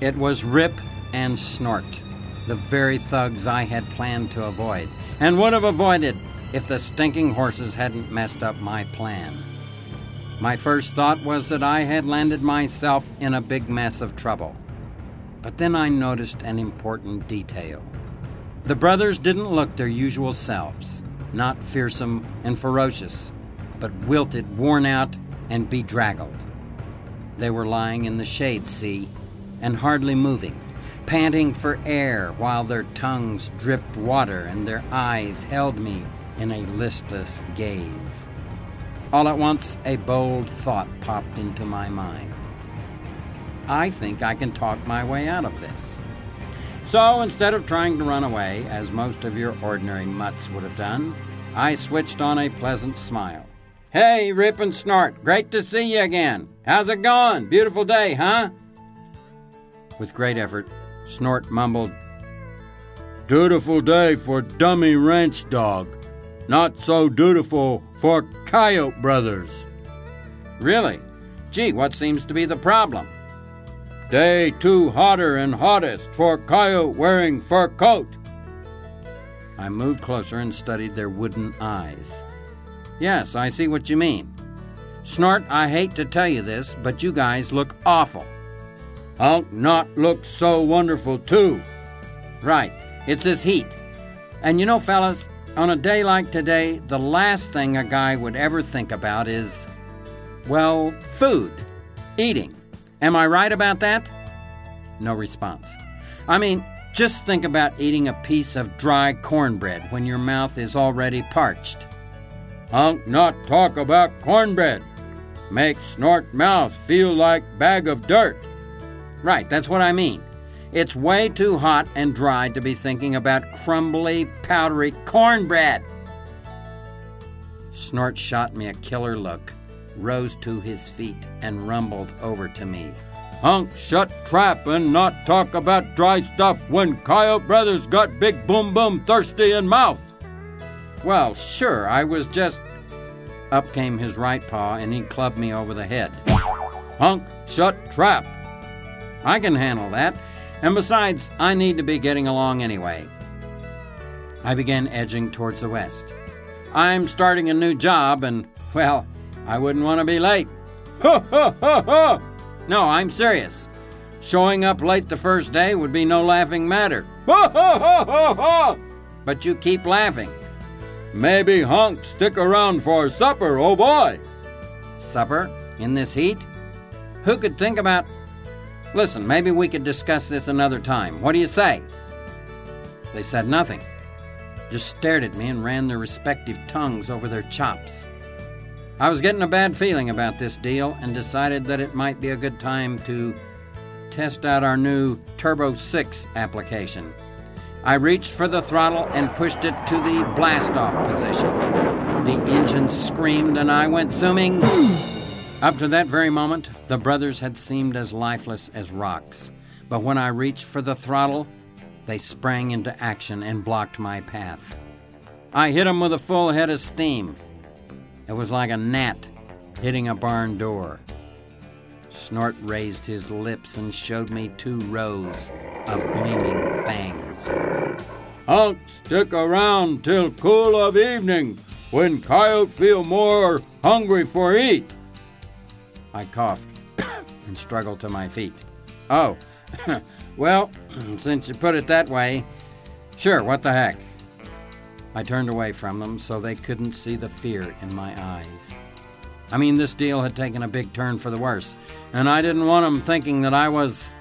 It was Rip and Snort, the very thugs I had planned to avoid, and would have avoided if the stinking horses hadn't messed up my plan. My first thought was that I had landed myself in a big mess of trouble. But then I noticed an important detail. The brothers didn't look their usual selves, not fearsome and ferocious, but wilted, worn out, and bedraggled. They were lying in the shade, see, and hardly moving, panting for air while their tongues dripped water and their eyes held me in a listless gaze. All at once, a bold thought popped into my mind. I think I can talk my way out of this. So instead of trying to run away, as most of your ordinary mutts would have done, I switched on a pleasant smile. "Hey, Rip and Snort, great to see you again. How's it going? Beautiful day, huh?" With great effort, Snort mumbled, "Dutiful day for dummy ranch dog. Not so dutiful for Coyote brothers." "Really? Gee, what seems to be the problem?" "Day too hotter and hottest for coyote wearing fur coat." I moved closer and studied their wooden eyes. "Yes, I see what you mean. Snort, I hate to tell you this, but you guys look awful." "Hunk not look so wonderful too." "Right, it's this heat. And you know, fellas, on a day like today, the last thing a guy would ever think about is, well, food, eating. Am I right about that?" No response. "I mean, just think about eating a piece of dry cornbread when your mouth is already parched." "Hunk not talk about cornbread. Make Snort mouth feel like bag of dirt." "Right, that's what I mean. It's way too hot and dry to be thinking about crumbly, powdery cornbread." Snort shot me a killer look, rose to his feet, and rumbled over to me. "Hunk shut trap and not talk about dry stuff when Coyote brothers got big boom boom thirsty in mouth." "Well, sure, I was just..." Up came his right paw and he clubbed me over the head. "Hunk shut trap." "I can handle that. And besides, I need to be getting along anyway." I began edging towards the west. "I'm starting a new job and, well, I wouldn't want to be late." "Ha ha ha ha!" "No, I'm serious. Showing up late the first day would be no laughing matter." "Ha ha ha ha ha!" "But you keep laughing." "Maybe Hunk stick around for supper, oh boy." "Supper? In this heat? Who could think about..." "Listen, maybe we could discuss this another time. What do you say?" They said nothing, just stared at me and ran their respective tongues over their chops. I was getting a bad feeling about this deal and decided that it might be a good time to test out our new Turbo 6 application. I reached for the throttle and pushed it to the blast-off position. The engine screamed and I went zooming. Up to that very moment, the brothers had seemed as lifeless as rocks. But when I reached for the throttle, they sprang into action and blocked my path. I hit them with a full head of steam. It was like a gnat hitting a barn door. Snort raised his lips and showed me 2 rows of gleaming fangs. "Hunk stick around till cool of evening, when Coyote feel more hungry for eat." I coughed and struggled to my feet. "Oh, well, since you put it that way, sure, what the heck." I turned away from them so they couldn't see the fear in my eyes. I mean, this deal had taken a big turn for the worse, and I didn't want them thinking that I was